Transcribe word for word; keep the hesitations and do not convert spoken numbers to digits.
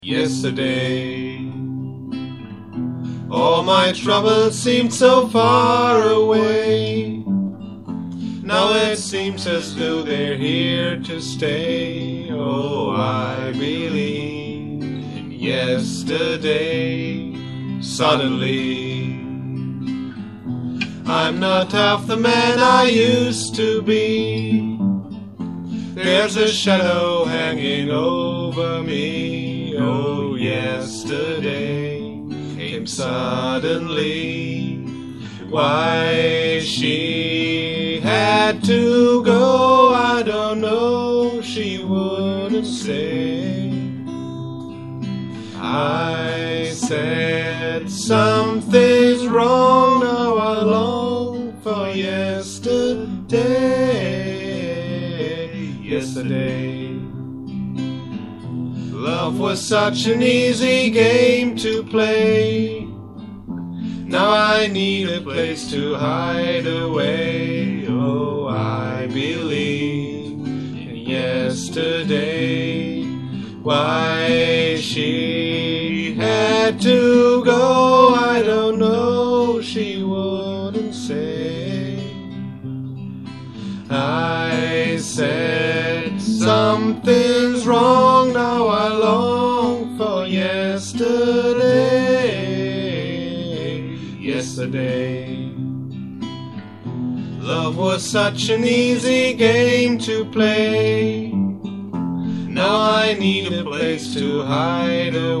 Yesterday, all my troubles seemed so far away. Now it seems as though they're here to stay. Oh, I believe in yesterday. Suddenly, I'm not half the man I used to be. There's a shadow hanging over me. Oh, yesterday came suddenly. Why she had to go, I don't know, she wouldn't say. I said something's wrong, now I long for yesterday. Yesterday, love was such an easy game to play. Now I need a place to hide away. Oh, I believe in yesterday. Why she had to go, I don't know, she wouldn't say. I said something's wrong, now I long for yesterday. Yesterday, love was such an easy game to play. Now I need a place to hide away.